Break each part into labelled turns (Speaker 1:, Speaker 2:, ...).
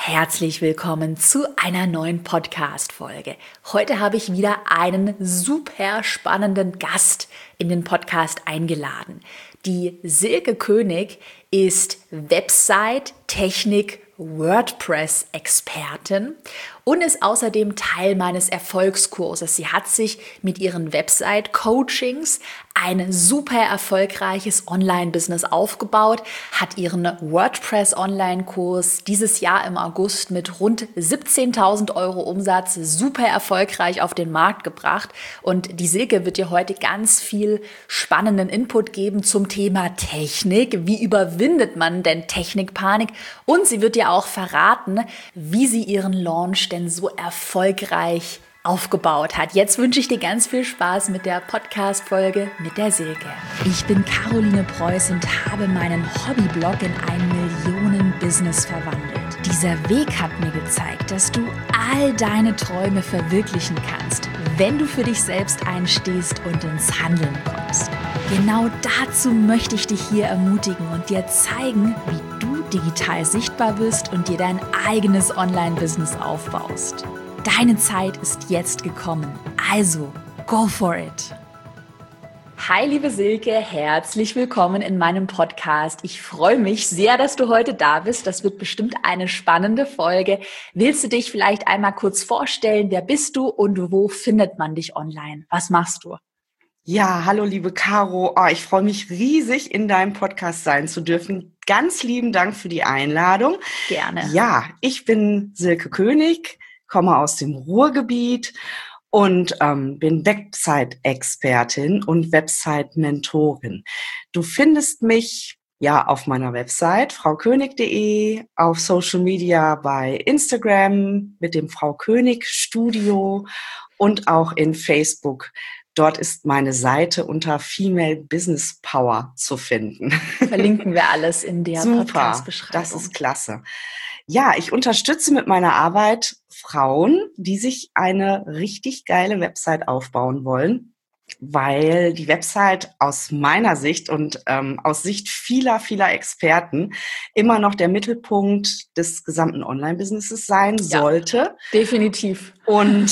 Speaker 1: Herzlich willkommen zu einer neuen Podcast-Folge. Heute habe ich wieder einen super spannenden Gast in den Podcast eingeladen. Die Silke König ist Website, Technik, WordPress-Expertin und ist außerdem Teil meines Erfolgskurses. Sie hat sich mit ihren Website-Coachings ein super erfolgreiches Online-Business aufgebaut, hat ihren WordPress-Online-Kurs dieses Jahr im August mit rund 17.000 Euro Umsatz super erfolgreich auf den Markt gebracht. Und die Silke wird dir heute ganz viel spannenden Input geben zum Thema Technik. Wie überwindet man denn Technikpanik? Und sie wird dir auch verraten, wie sie ihren Launch denn so erfolgreich aufgebaut hat. Jetzt wünsche ich dir ganz viel Spaß mit der Podcast-Folge mit der Silke. Ich bin Caroline Preuß und habe meinen Hobbyblog in ein Millionen-Business verwandelt. Dieser Weg hat mir gezeigt, dass du all deine Träume verwirklichen kannst, wenn du für dich selbst einstehst und ins Handeln kommst. Genau dazu möchte ich dich hier ermutigen und dir zeigen, wie du digital sichtbar bist und dir dein eigenes Online-Business aufbaust. Deine Zeit ist jetzt gekommen. Also, go for it! Hi, liebe Silke, herzlich willkommen in meinem Podcast. Ich freue mich sehr, dass du heute da bist. Das wird bestimmt eine spannende Folge. Willst du dich vielleicht einmal kurz vorstellen? Wer bist du und wo findet man dich online? Was machst du?
Speaker 2: Ja, hallo liebe Caro. Oh, ich freue mich riesig, in deinem Podcast sein zu dürfen. Ganz lieben Dank für die Einladung.
Speaker 1: Gerne.
Speaker 2: Ja, ich bin Silke König, komme aus dem Ruhrgebiet und bin Website-Expertin und Website-Mentorin. Du findest mich ja auf meiner Website fraukönig.de, auf Social Media bei Instagram mit dem Frau König Studio und auch in Facebook. Dort ist meine Seite unter Female Business Power zu finden.
Speaker 1: Verlinken wir alles in der Podcast-Beschreibung.
Speaker 2: Das ist klasse. Ja, ich unterstütze mit meiner Arbeit Frauen, die sich eine richtig geile Website aufbauen wollen, weil die Website aus meiner Sicht und aus Sicht vieler Experten immer noch der Mittelpunkt des gesamten Online-Businesses sein sollte.
Speaker 1: Definitiv.
Speaker 2: Und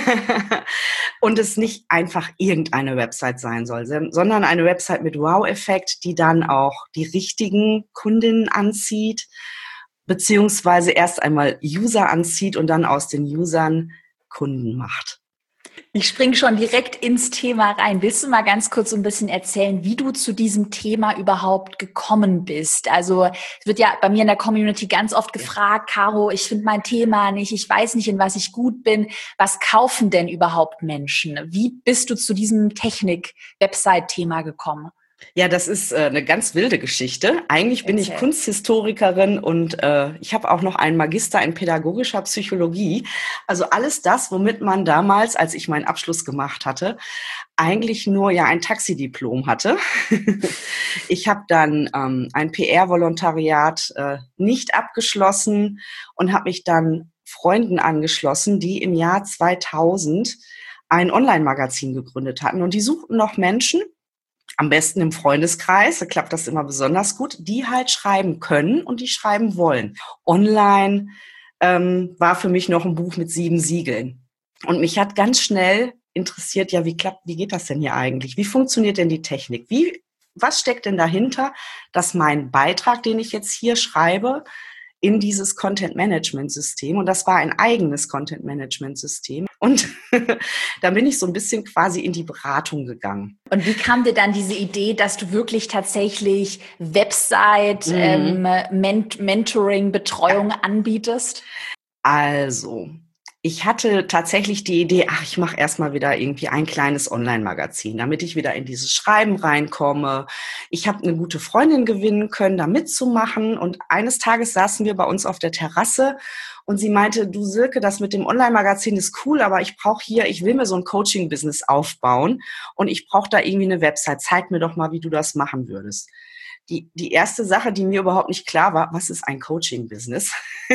Speaker 2: es nicht einfach irgendeine Website sein soll, sondern eine Website mit Wow-Effekt, die dann auch die richtigen Kundinnen anzieht, beziehungsweise erst einmal User anzieht und dann aus den Usern Kunden macht.
Speaker 1: Ich springe schon direkt ins Thema rein. Willst du mal ganz kurz so ein bisschen erzählen, wie du zu diesem Thema überhaupt gekommen bist? Also es wird ja bei mir in der Community ganz oft gefragt, Caro, ich finde mein Thema nicht, ich weiß nicht, in was ich gut bin. Was kaufen denn überhaupt Menschen? Wie bist du zu diesem Technik-Website-Thema gekommen?
Speaker 2: Ja, das ist eine ganz wilde Geschichte. Eigentlich bin ich Kunsthistorikerin und ich habe auch noch einen Magister in pädagogischer Psychologie. Also alles das, womit man damals, als ich meinen Abschluss gemacht hatte, eigentlich nur ein Taxidiplom hatte. Ich habe dann ein PR-Volontariat nicht abgeschlossen und habe mich dann Freunden angeschlossen, die im Jahr 2000 ein Online-Magazin gegründet hatten. Und die suchten noch Menschen, am besten im Freundeskreis, da klappt das immer besonders gut, die halt schreiben können und die schreiben wollen. Online war für mich noch ein Buch mit 7 Siegeln. Und mich hat ganz schnell interessiert, wie geht das denn hier eigentlich? Wie funktioniert denn die Technik? Was steckt denn dahinter, dass mein Beitrag, den ich jetzt hier schreibe, in dieses Content-Management-System, und das war ein eigenes Content-Management-System. Und da bin ich so ein bisschen quasi in die Beratung gegangen.
Speaker 1: Und wie kam dir dann diese Idee, dass du wirklich tatsächlich Website, Mentoring, Betreuung anbietest?
Speaker 2: Also, ich hatte tatsächlich die Idee, ich mache erstmal wieder irgendwie ein kleines Online-Magazin, damit ich wieder in dieses Schreiben reinkomme. Ich habe eine gute Freundin gewinnen können, da mitzumachen. Und eines Tages saßen wir bei uns auf der Terrasse und sie meinte, du Silke, das mit dem Online-Magazin ist cool, aber ich will mir so ein Coaching-Business aufbauen und ich brauche da irgendwie eine Website. Zeig mir doch mal, wie du das machen würdest. Die erste Sache, die mir überhaupt nicht klar war, was ist ein Coaching-Business?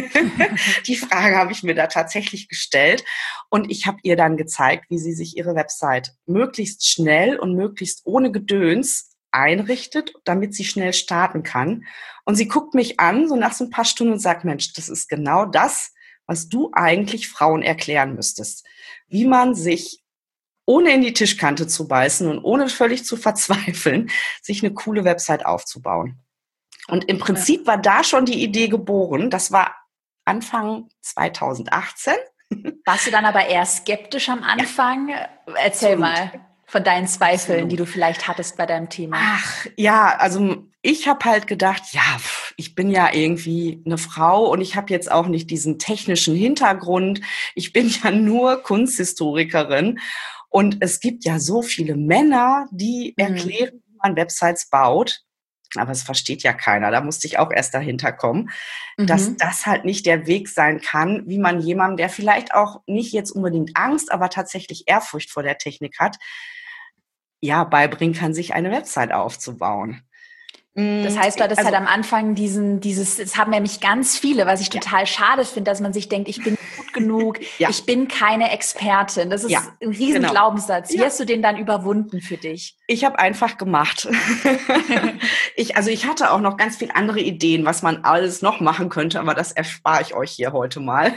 Speaker 2: Die Frage habe ich mir da tatsächlich gestellt und ich habe ihr dann gezeigt, wie sie sich ihre Website möglichst schnell und möglichst ohne Gedöns einrichtet, damit sie schnell starten kann. Und sie guckt mich an, so nach so ein paar Stunden und sagt, Mensch, das ist genau das, was du eigentlich Frauen erklären müsstest. Wie man sich, ohne in die Tischkante zu beißen und ohne völlig zu verzweifeln, sich eine coole Website aufzubauen. Und im Prinzip war da schon die Idee geboren. Das war Anfang 2018.
Speaker 1: Warst du dann aber eher skeptisch am Anfang? Ja, erzähl mal von deinen Zweifeln, die du vielleicht hattest bei deinem Thema.
Speaker 2: Ach, ja, also ich habe halt gedacht, ja, ich bin ja irgendwie eine Frau und ich habe jetzt auch nicht diesen technischen Hintergrund. Ich bin ja nur Kunsthistorikerin und es gibt ja so viele Männer, die erklären, wie man Websites baut. Aber es versteht ja keiner. Da musste ich auch erst dahinter kommen, dass das halt nicht der Weg sein kann, wie man jemandem, der vielleicht auch nicht jetzt unbedingt Angst, aber tatsächlich Ehrfurcht vor der Technik hat, ja, beibringen kann, sich eine Website aufzubauen.
Speaker 1: Das heißt, du hattest halt am Anfang das haben nämlich ganz viele, was ich total schade finde, dass man sich denkt, ich bin gut genug, ich bin keine Expertin. Das ist ein riesen Glaubenssatz. Wie hast du den dann überwunden für dich?
Speaker 2: Ich habe einfach gemacht. Ich hatte auch noch ganz viele andere Ideen, was man alles noch machen könnte, aber das erspare ich euch hier heute mal.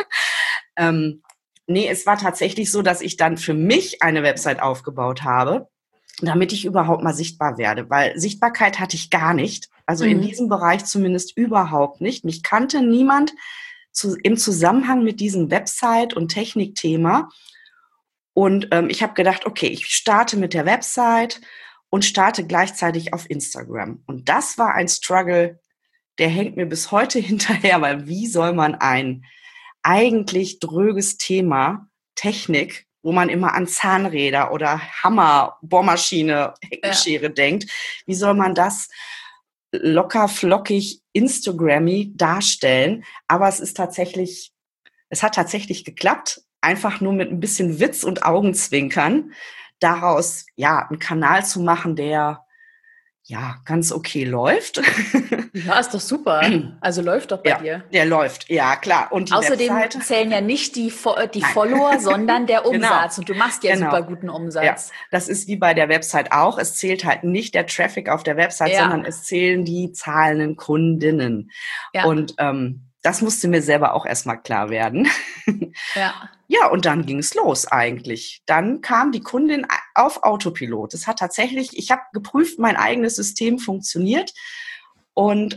Speaker 2: Es war tatsächlich so, dass ich dann für mich eine Website aufgebaut habe, damit ich überhaupt mal sichtbar werde, weil Sichtbarkeit hatte ich gar nicht, also in diesem Bereich zumindest überhaupt nicht. Mich kannte niemand im Zusammenhang mit diesem Website- und Technikthema. Und ich habe gedacht, okay, ich starte mit der Website und starte gleichzeitig auf Instagram. Und das war ein Struggle, der hängt mir bis heute hinterher, weil wie soll man ein eigentlich dröges Thema, Technik, wo man immer an Zahnräder oder Hammer, Bohrmaschine, Heckenschere denkt. Wie soll man das locker, flockig, Instagrammy darstellen? Aber es hat tatsächlich geklappt. Einfach nur mit ein bisschen Witz und Augenzwinkern. Daraus, einen Kanal zu machen, der ganz okay läuft.
Speaker 1: Ja, ist doch super. Also läuft doch bei dir.
Speaker 2: Der läuft, ja klar. Und die
Speaker 1: außerdem
Speaker 2: Webseite
Speaker 1: zählen ja nicht die Follower, sondern der Umsatz. Und du machst ja super guten Umsatz.
Speaker 2: Ja, das ist wie bei der Website auch. Es zählt halt nicht der Traffic auf der Website, sondern es zählen die zahlenden Kundinnen. Ja. Und das musste mir selber auch erstmal klar werden. Ja, und dann ging es los eigentlich. Dann kam die Kundin auf Autopilot. Das hat tatsächlich, ich habe geprüft, mein eigenes System funktioniert. Und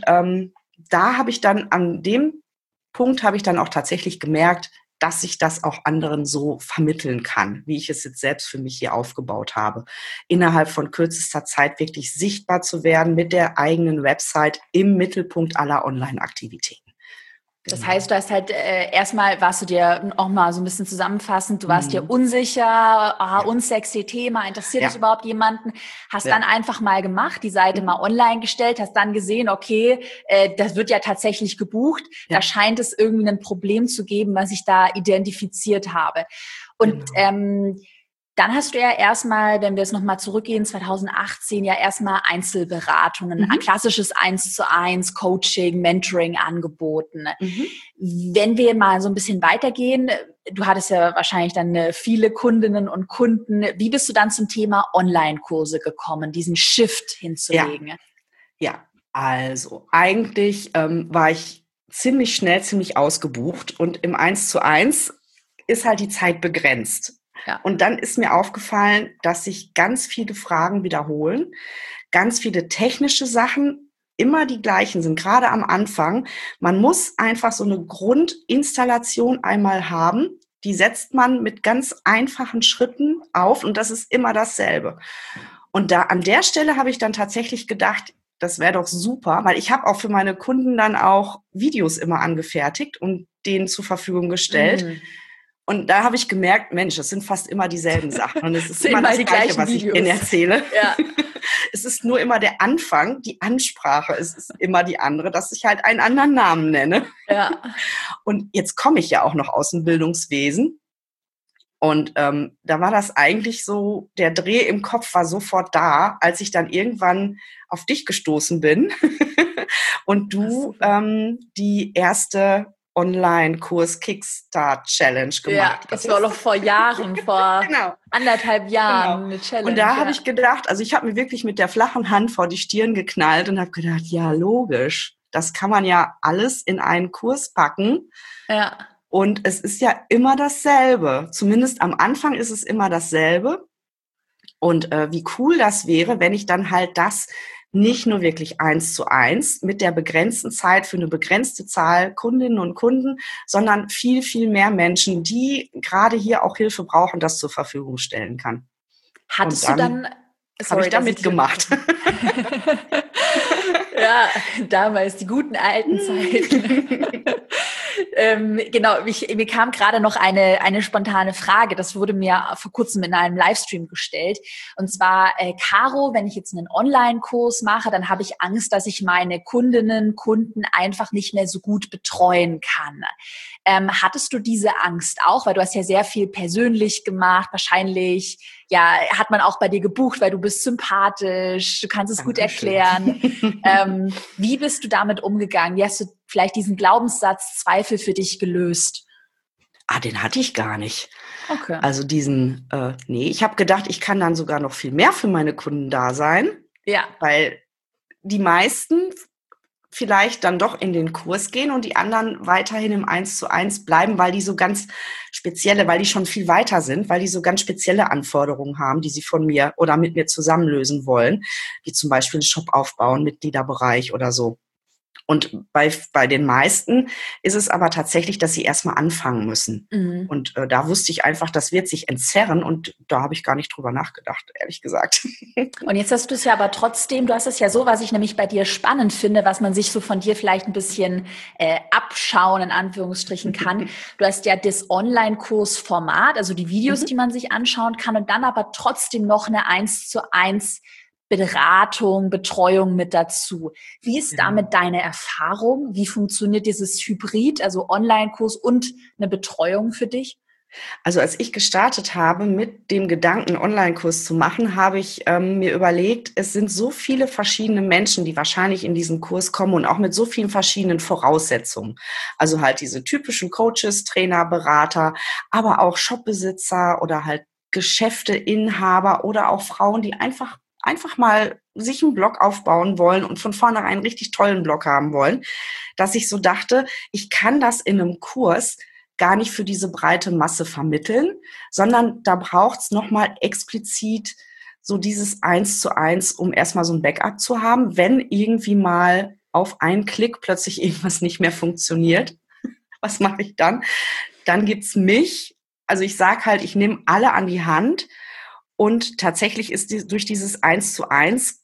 Speaker 2: da habe ich dann, an dem Punkt habe ich dann auch tatsächlich gemerkt, dass ich das auch anderen so vermitteln kann, wie ich es jetzt selbst für mich hier aufgebaut habe. Innerhalb von kürzester Zeit wirklich sichtbar zu werden mit der eigenen Website im Mittelpunkt aller Online-Aktivitäten.
Speaker 1: Das heißt, du hast halt erstmal, warst du dir auch mal so ein bisschen zusammenfassend, du warst dir unsicher, unsexy Thema, interessiert es überhaupt jemanden? Hast dann einfach mal gemacht, die Seite mal online gestellt, hast dann gesehen, okay, das wird ja tatsächlich gebucht, da scheint es irgendwie ein Problem zu geben, was ich da identifiziert habe. Und dann hast du ja erstmal, wenn wir jetzt nochmal zurückgehen, 2018 ja erstmal Einzelberatungen, ein klassisches 1:1 Coaching, Mentoring angeboten. Wenn wir mal so ein bisschen weitergehen, du hattest ja wahrscheinlich dann viele Kundinnen und Kunden. Wie bist du dann zum Thema Online-Kurse gekommen, diesen Shift hinzulegen?
Speaker 2: Ja, also eigentlich war ich ziemlich schnell, ziemlich ausgebucht und im 1:1 ist halt die Zeit begrenzt. Ja. Und dann ist mir aufgefallen, dass sich ganz viele Fragen wiederholen, ganz viele technische Sachen immer die gleichen sind, gerade am Anfang. Man muss einfach so eine Grundinstallation einmal haben, die setzt man mit ganz einfachen Schritten auf und das ist immer dasselbe. Und da an der Stelle habe ich dann tatsächlich gedacht, das wäre doch super, weil ich habe auch für meine Kunden dann auch Videos immer angefertigt und denen zur Verfügung gestellt. Und da habe ich gemerkt, Mensch, das sind fast immer dieselben Sachen. Und es ist immer das Gleiche, was ich Ihnen erzähle. Ja. Es ist nur immer der Anfang, die Ansprache. Es ist immer die andere, dass ich halt einen anderen Namen nenne. Ja. Und jetzt komme ich ja auch noch aus dem Bildungswesen. Und da war das eigentlich so, der Dreh im Kopf war sofort da, als ich dann irgendwann auf dich gestoßen bin und du die erste Online-Kurs Kickstart Challenge gemacht.
Speaker 1: Ja, das war doch vor Jahren, vor
Speaker 2: genau.
Speaker 1: 1,5 Jahren eine Challenge.
Speaker 2: Und da habe ich gedacht, also ich habe mir wirklich mit der flachen Hand vor die Stirn geknallt und habe gedacht, ja, logisch, das kann man ja alles in einen Kurs packen.
Speaker 1: Ja.
Speaker 2: Und es ist ja immer dasselbe. Zumindest am Anfang ist es immer dasselbe. Und wie cool das wäre, wenn ich dann halt das nicht nur wirklich 1:1 mit der begrenzten Zeit für eine begrenzte Zahl Kundinnen und Kunden, sondern viel, viel mehr Menschen, die gerade hier auch Hilfe brauchen, das zur Verfügung stellen kann.
Speaker 1: Hattest du dann...
Speaker 2: Habe ich da mitgemacht.
Speaker 1: Ja, damals die guten alten Zeiten. Genau, mir kam gerade noch eine spontane Frage. Das wurde mir vor kurzem in einem Livestream gestellt. Und zwar, Caro, wenn ich jetzt einen Online-Kurs mache, dann habe ich Angst, dass ich meine Kunden einfach nicht mehr so gut betreuen kann. Hattest du diese Angst auch? Weil du hast ja sehr viel persönlich gemacht. Wahrscheinlich, ja, hat man auch bei dir gebucht, weil du bist sympathisch, du kannst es gut erklären. Wie bist du damit umgegangen? Wie hast du vielleicht diesen Glaubenssatz Zweifel für dich gelöst?
Speaker 2: Den hatte ich gar nicht.
Speaker 1: Okay.
Speaker 2: Also ich habe gedacht, ich kann dann sogar noch viel mehr für meine Kunden da sein.
Speaker 1: Ja.
Speaker 2: Weil die meisten vielleicht dann doch in den Kurs gehen und die anderen weiterhin im 1:1 bleiben, weil die so ganz spezielle, weil die schon viel weiter sind, weil die so ganz spezielle Anforderungen haben, die sie von mir oder mit mir zusammen lösen wollen, wie zum Beispiel einen Shop aufbauen, Mitgliederbereich oder so. Und bei den meisten ist es aber tatsächlich, dass sie erstmal anfangen müssen. Mhm. Und da wusste ich einfach, das wird sich entzerren und da habe ich gar nicht drüber nachgedacht, ehrlich gesagt.
Speaker 1: Und jetzt hast du es ja aber trotzdem, du hast es ja so, was ich nämlich bei dir spannend finde, was man sich so von dir vielleicht ein bisschen abschauen, in Anführungsstrichen kann. Du hast ja das Online-Kursformat, also die Videos, die man sich anschauen kann und dann aber trotzdem noch eine 1:1 Beratung, Betreuung mit dazu. Wie ist damit deine Erfahrung? Wie funktioniert dieses Hybrid, also Online-Kurs und eine Betreuung für dich?
Speaker 2: Also als ich gestartet habe, mit dem Gedanken, einen Online-Kurs zu machen, habe ich mir überlegt, es sind so viele verschiedene Menschen, die wahrscheinlich in diesen Kurs kommen und auch mit so vielen verschiedenen Voraussetzungen. Also halt diese typischen Coaches, Trainer, Berater, aber auch Shopbesitzer oder halt Geschäfteinhaber oder auch Frauen, die einfach mal sich einen Blog aufbauen wollen und von vornherein einen richtig tollen Blog haben wollen, dass ich so dachte, ich kann das in einem Kurs gar nicht für diese breite Masse vermitteln, sondern da braucht's nochmal explizit so dieses 1:1, um erstmal so ein Backup zu haben, wenn irgendwie mal auf einen Klick plötzlich irgendwas nicht mehr funktioniert. Was mache ich dann? Dann gibt's mich. Also ich sage halt, ich nehme alle an die Hand. Und tatsächlich ist durch dieses 1:1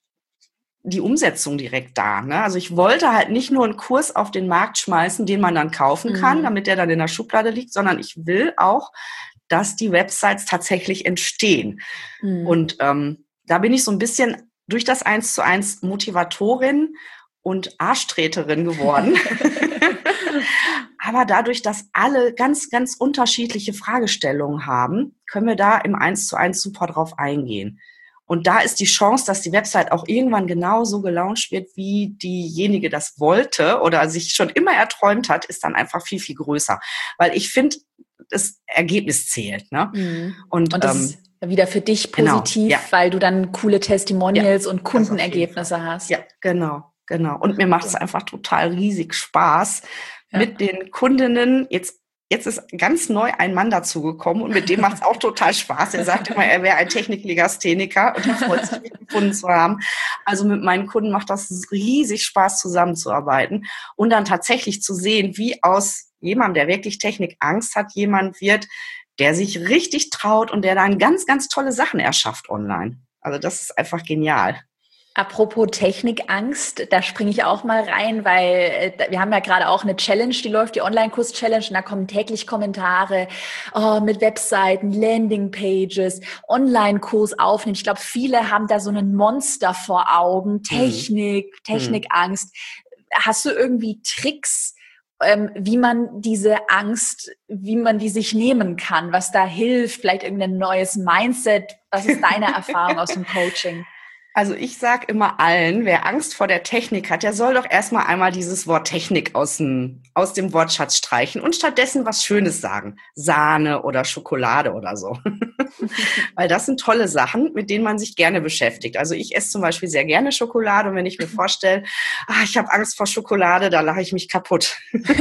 Speaker 2: die Umsetzung direkt da. Ne? Also ich wollte halt nicht nur einen Kurs auf den Markt schmeißen, den man dann kaufen kann, damit der dann in der Schublade liegt, sondern ich will auch, dass die Websites tatsächlich entstehen. Und da bin ich so ein bisschen durch das 1:1 Motivatorin und Arschtreterin geworden. Aber dadurch, dass alle ganz, ganz unterschiedliche Fragestellungen haben, können wir da im 1:1 super drauf eingehen. Und da ist die Chance, dass die Website auch irgendwann genauso gelauncht wird, wie diejenige das wollte oder sich schon immer erträumt hat, ist dann einfach viel, viel größer. Weil ich finde, das Ergebnis zählt. Ne?
Speaker 1: Und das ist wieder für dich positiv, weil du dann coole Testimonials und Kundenergebnisse hast.
Speaker 2: Ja, genau. Und mir macht es einfach total riesig Spaß, mit den Kundinnen, jetzt ist ganz neu ein Mann dazugekommen und mit dem macht es auch total Spaß. Er sagt immer, er wäre ein Techniklegastheniker und er freut sich, mich gefunden zu haben. Also mit meinen Kunden macht das riesig Spaß, zusammenzuarbeiten und dann tatsächlich zu sehen, wie aus jemandem, der wirklich Technikangst hat, jemand wird, der sich richtig traut und der dann ganz, ganz tolle Sachen erschafft online. Also das ist einfach genial.
Speaker 1: Apropos Technikangst, da springe ich auch mal rein, weil wir haben ja gerade auch eine Challenge, die läuft, die Online-Kurs-Challenge, und da kommen täglich Kommentare mit Webseiten, Landingpages, Online-Kurs aufnehmen. Ich glaube, viele haben da so einen Monster vor Augen, Technikangst. Hast du irgendwie Tricks, wie man diese Angst, wie man die sich nehmen kann, was da hilft, vielleicht irgendein neues Mindset? Was ist deine Erfahrung aus dem Coaching?
Speaker 2: Also ich sage immer allen, wer Angst vor der Technik hat, der soll doch erstmal einmal dieses Wort Technik aus dem Wortschatz streichen und stattdessen was Schönes sagen. Sahne oder Schokolade oder so. Weil das sind tolle Sachen, mit denen man sich gerne beschäftigt. Also ich esse zum Beispiel sehr gerne Schokolade und wenn ich mir vorstelle, ich habe Angst vor Schokolade, da lache ich mich kaputt.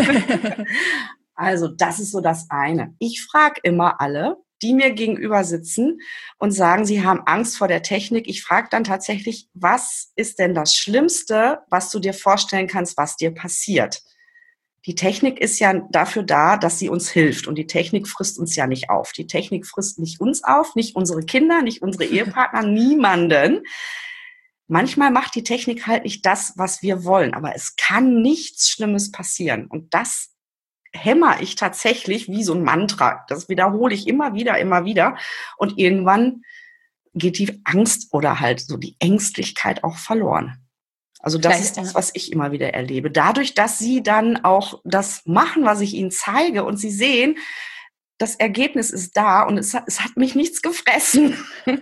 Speaker 2: Also das ist so das eine. Ich frage immer alle, die mir gegenüber sitzen und sagen, sie haben Angst vor der Technik. Ich frage dann tatsächlich, was ist denn das Schlimmste, was du dir vorstellen kannst, was dir passiert? Die Technik ist ja dafür da, dass sie uns hilft. Und die Technik frisst uns ja nicht auf. Die Technik frisst nicht uns auf, nicht unsere Kinder, nicht unsere Ehepartner, niemanden. Manchmal macht die Technik halt nicht das, was wir wollen. Aber es kann nichts Schlimmes passieren. Und das hämmer ich tatsächlich wie so ein Mantra. Das wiederhole ich immer wieder. Und irgendwann geht die Angst oder halt so die Ängstlichkeit auch verloren. Also das ist das, was ich immer wieder erlebe. Dadurch, dass sie dann auch das machen, was ich ihnen zeige und sie sehen, das Ergebnis ist da und es hat mich nichts gefressen.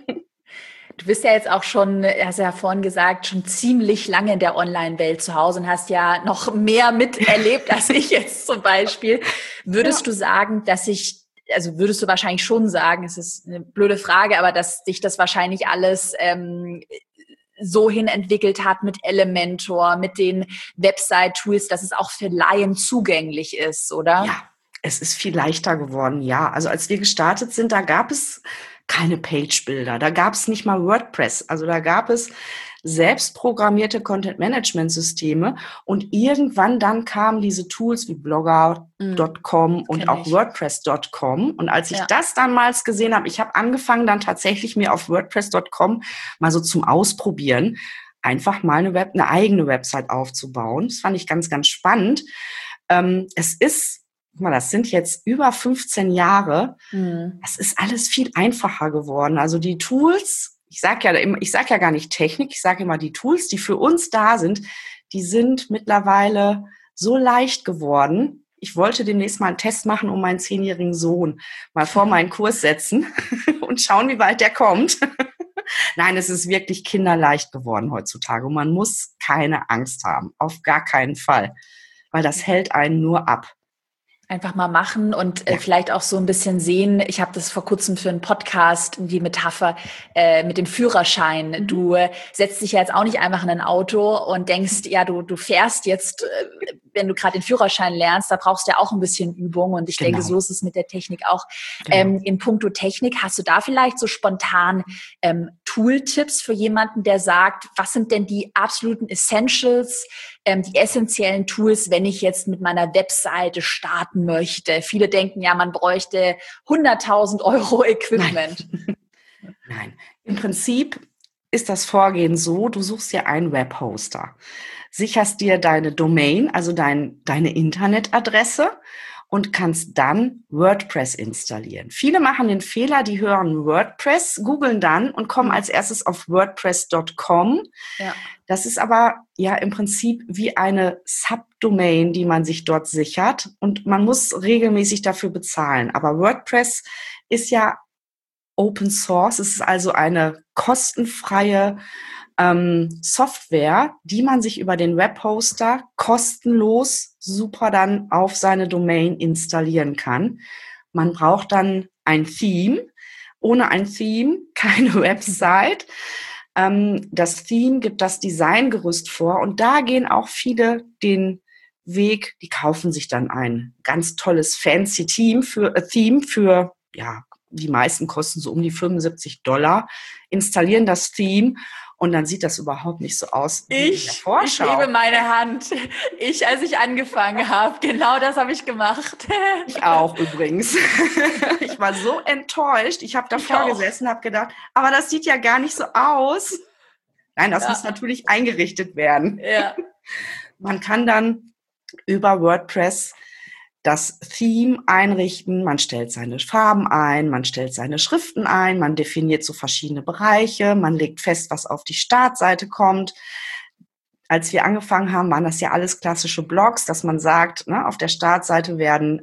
Speaker 1: Du bist ja jetzt auch schon, hast ja vorhin gesagt, schon ziemlich lange in der Online-Welt zu Hause und hast ja noch mehr miterlebt als ich jetzt zum Beispiel. Würdest du sagen, würdest du wahrscheinlich schon sagen, es ist eine blöde Frage, aber dass dich das wahrscheinlich alles so hin entwickelt hat mit Elementor, mit den Website-Tools, dass es auch für Laien zugänglich ist, oder?
Speaker 2: Ja, es ist viel leichter geworden, ja. Also als wir gestartet sind, da gab es keine Page-Builder, da gab es nicht mal WordPress, also da gab es selbstprogrammierte Content-Management-Systeme und irgendwann dann kamen diese Tools wie Blogger.com und auch WordPress.com und als ich das damals gesehen habe, ich habe angefangen dann tatsächlich mir auf WordPress.com mal so zum Ausprobieren einfach mal eine eigene Website aufzubauen. Das fand ich ganz, ganz spannend. Es ist, guck mal, das sind jetzt über 15 Jahre. Es ist alles viel einfacher geworden. Also die Tools, ich sag ja gar nicht Technik, ich sage immer die Tools, die für uns da sind, die sind mittlerweile so leicht geworden. Ich wollte demnächst mal einen Test machen, um meinen 10-jährigen Sohn mal vor meinen Kurs setzen und schauen, wie weit der kommt. Nein, es ist wirklich kinderleicht geworden heutzutage und man muss keine Angst haben, auf gar keinen Fall, weil das hält einen nur ab.
Speaker 1: Einfach mal machen und vielleicht auch so ein bisschen sehen. Ich habe das vor kurzem für einen Podcast, die Metapher mit dem Führerschein. Du setzt dich ja jetzt auch nicht einfach in ein Auto und denkst, ja, du fährst jetzt, wenn du gerade den Führerschein lernst, da brauchst du ja auch ein bisschen Übung. Und ich denke, so ist es mit der Technik auch. In puncto Technik, hast du da vielleicht so spontan Tooltips für jemanden, der sagt, was sind denn die absoluten Essentials, die essentiellen Tools, wenn ich jetzt mit meiner Webseite starten möchte? Viele denken ja, man bräuchte 100.000 € Equipment.
Speaker 2: Nein, im Prinzip ist das Vorgehen so, du suchst dir einen Webhoster, sicherst dir deine Domain, also deine Internetadresse und kannst dann WordPress installieren. Viele machen den Fehler, die hören WordPress, googeln dann und kommen als erstes auf WordPress.com. Ja. Das ist aber ja im Prinzip wie eine Subdomain, die man sich dort sichert und man muss regelmäßig dafür bezahlen. Aber WordPress ist ja Open Source, es ist also eine kostenfreie Software, die man sich über den Webhoster kostenlos super dann auf seine Domain installieren kann. Man braucht dann ein Theme. Ohne ein Theme keine Website. Das Theme gibt das Designgerüst vor und da gehen auch viele den Weg, die kaufen sich dann ein ganz tolles fancy Theme für, ja, die meisten kosten so um die $75, installieren das Theme und dann sieht das überhaupt nicht so aus wie in der Vorschau.
Speaker 1: Ich hebe meine Hand. Als ich angefangen habe, genau das habe ich gemacht.
Speaker 2: Ich auch übrigens. Ich war so enttäuscht. Ich habe davor gesessen und habe gedacht, aber das sieht ja gar nicht so aus. Nein, das muss natürlich eingerichtet werden.
Speaker 1: Ja.
Speaker 2: Man kann dann über WordPress das Theme einrichten, man stellt seine Farben ein, man stellt seine Schriften ein, man definiert so verschiedene Bereiche, man legt fest, was auf die Startseite kommt. Als wir angefangen haben, waren das ja alles klassische Blogs, dass man sagt, ne, auf der Startseite werden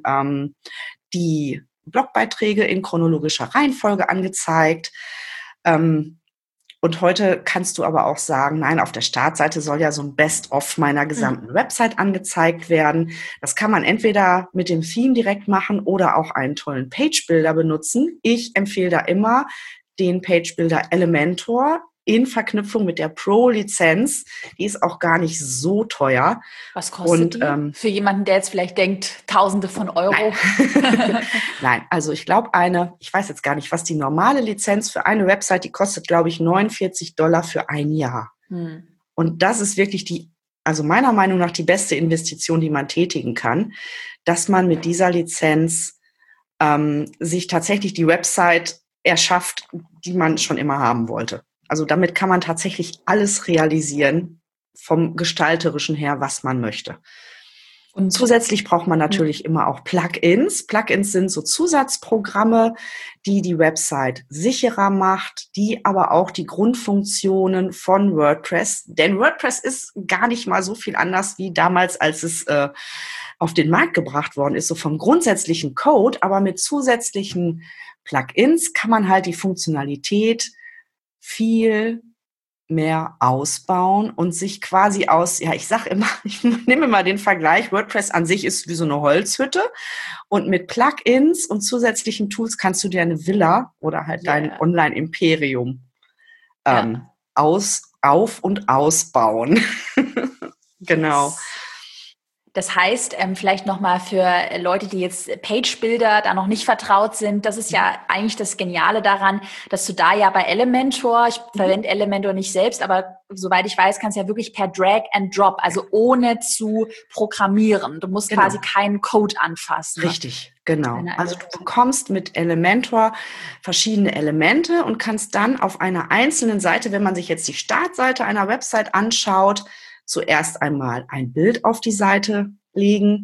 Speaker 2: die Blogbeiträge in chronologischer Reihenfolge angezeigt. Und heute kannst du aber auch sagen, nein, auf der Startseite soll ja so ein Best-of meiner gesamten Website angezeigt werden. Das kann man entweder mit dem Theme direkt machen oder auch einen tollen Page-Builder benutzen. Ich empfehle da immer den Page-Builder Elementor in Verknüpfung mit der Pro-Lizenz. Die ist auch gar nicht so teuer.
Speaker 1: Was kostet die? Für jemanden, der jetzt vielleicht denkt, Tausende von Euro.
Speaker 2: Nein, also ich glaube ich weiß jetzt gar nicht, was die normale Lizenz für eine Website, die kostet, glaube ich, $49 für ein Jahr. Und das ist wirklich also meiner Meinung nach die beste Investition, die man tätigen kann, dass man mit dieser Lizenz sich tatsächlich die Website erschafft, die man schon immer haben wollte. Also damit kann man tatsächlich alles realisieren, vom Gestalterischen her, was man möchte. Und zusätzlich braucht man natürlich immer auch Plugins. Plugins sind so Zusatzprogramme, die die Website sicherer macht, die aber auch die Grundfunktionen von WordPress, denn WordPress ist gar nicht mal so viel anders wie damals, als es auf den Markt gebracht worden ist, so vom grundsätzlichen Code, aber mit zusätzlichen Plugins kann man halt die Funktionalität viel mehr ausbauen und sich quasi ich nehme mal den Vergleich, WordPress an sich ist wie so eine Holzhütte und mit Plugins und zusätzlichen Tools kannst du dir eine Villa oder halt dein Online-Imperium auf- und ausbauen. Genau.
Speaker 1: Das heißt, vielleicht nochmal für Leute, die jetzt Page-Builder da noch nicht vertraut sind, das ist ja eigentlich das Geniale daran, dass du da ja bei Elementor, ich verwende Elementor nicht selbst, aber soweit ich weiß, kannst du ja wirklich per Drag and Drop, also ohne zu programmieren. Du musst quasi keinen Code anfassen.
Speaker 2: Richtig, genau. Also du bekommst mit Elementor verschiedene Elemente und kannst dann auf einer einzelnen Seite, wenn man sich jetzt die Startseite einer Website anschaut, zuerst einmal ein Bild auf die Seite legen.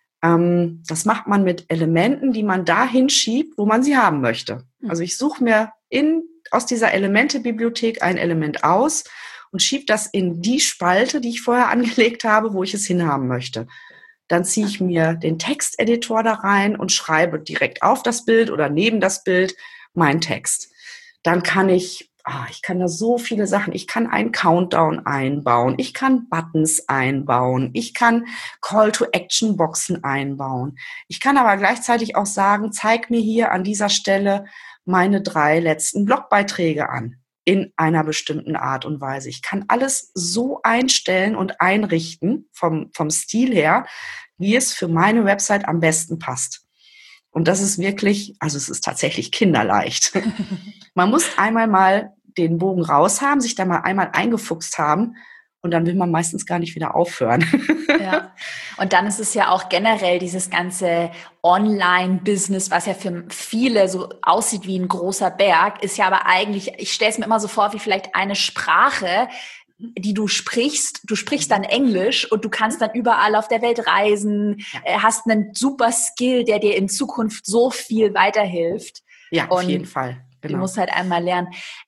Speaker 2: Das macht man mit Elementen, die man da hinschiebt, wo man sie haben möchte. Also ich suche mir aus dieser Elemente-Bibliothek ein Element aus und schiebe das in die Spalte, die ich vorher angelegt habe, wo ich es hinhaben möchte. Dann ziehe ich mir den Texteditor da rein und schreibe direkt auf das Bild oder neben das Bild meinen Text. Dann kann ich da so viele Sachen. Ich kann einen Countdown einbauen. Ich kann Buttons einbauen. Ich kann Call-to-Action-Boxen einbauen. Ich kann aber gleichzeitig auch sagen, zeig mir hier an dieser Stelle meine 3 letzten Blogbeiträge an. In einer bestimmten Art und Weise. Ich kann alles so einstellen und einrichten vom Stil her, wie es für meine Website am besten passt. Und das ist wirklich, also es ist tatsächlich kinderleicht. Man muss einmal mal den Bogen raus haben, sich da mal einmal eingefuchst haben und dann will man meistens gar nicht wieder aufhören.
Speaker 1: Ja. Und dann ist es ja auch generell dieses ganze Online-Business, was ja für viele so aussieht wie ein großer Berg, ist ja aber eigentlich, ich stelle es mir immer so vor, wie vielleicht eine Sprache, die du sprichst dann Englisch und du kannst dann überall auf der Welt reisen, hast einen super Skill, der dir in Zukunft so viel weiterhilft.
Speaker 2: Ja, auf jeden Fall.
Speaker 1: Genau. Du musst halt einmal lernen.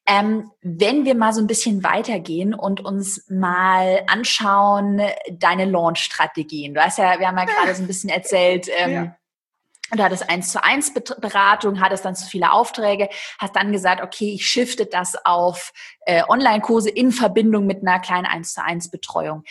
Speaker 1: Wenn wir mal so ein bisschen weitergehen und uns mal anschauen, deine Launch-Strategien. Wir haben ja gerade so ein bisschen erzählt, du hattest 1:1 Beratung, hattest dann zu viele Aufträge, hast dann gesagt, okay, ich shifte das auf Online-Kurse in Verbindung mit einer kleinen 1:1 Betreuung.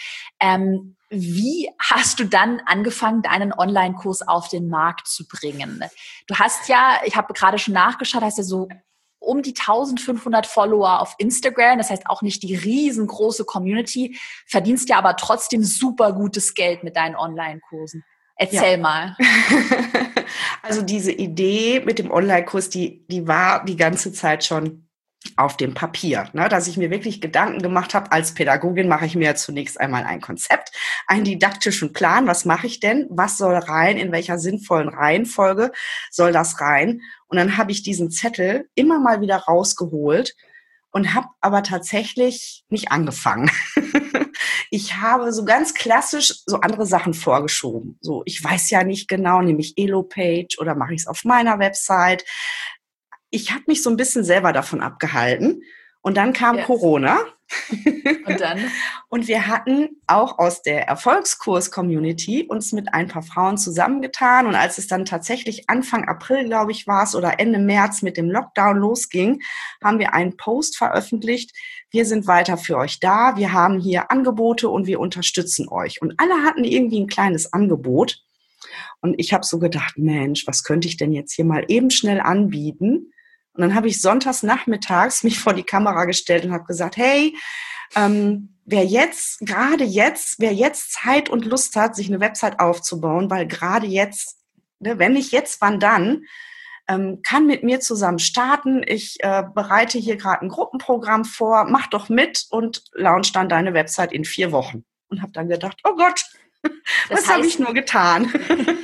Speaker 1: Wie hast du dann angefangen, deinen Online-Kurs auf den Markt zu bringen? Du hast ja, ich habe gerade schon nachgeschaut, hast ja so um die 1500 Follower auf Instagram, das heißt auch nicht die riesengroße Community, verdienst ja aber trotzdem super gutes Geld mit deinen Online-Kursen. Erzähl mal.
Speaker 2: Also diese Idee mit dem Online-Kurs, die war die ganze Zeit schon auf dem Papier, ne? Dass ich mir wirklich Gedanken gemacht habe, als Pädagogin mache ich mir ja zunächst einmal ein Konzept, einen didaktischen Plan, was mache ich denn, was soll rein, in welcher sinnvollen Reihenfolge soll das rein? Und dann habe ich diesen Zettel immer mal wieder rausgeholt und habe aber tatsächlich nicht angefangen. Ich habe so ganz klassisch so andere Sachen vorgeschoben. So, ich weiß ja nicht genau, nehme ich Elo-Page oder mache ich es auf meiner Website? Ich habe mich so ein bisschen selber davon abgehalten. Und dann kam Corona
Speaker 1: Und dann?
Speaker 2: Und wir hatten auch aus der Erfolgskurs-Community uns mit ein paar Frauen zusammengetan. Und als es dann tatsächlich Anfang April, glaube ich, war es, oder Ende März mit dem Lockdown losging, haben wir einen Post veröffentlicht. Wir sind weiter für euch da. Wir haben hier Angebote und wir unterstützen euch. Und alle hatten irgendwie ein kleines Angebot. Und ich habe so gedacht, Mensch, was könnte ich denn jetzt hier mal eben schnell anbieten? Und dann habe ich sonntags nachmittags mich vor die Kamera gestellt und habe gesagt, hey, wer jetzt Zeit und Lust hat, sich eine Website aufzubauen, weil gerade jetzt, ne, wenn nicht jetzt, wann dann, kann mit mir zusammen starten. Ich bereite hier gerade ein Gruppenprogramm vor, mach doch mit und launch dann deine Website in 4 Wochen. Und habe dann gedacht, oh Gott, was habe ich nur getan?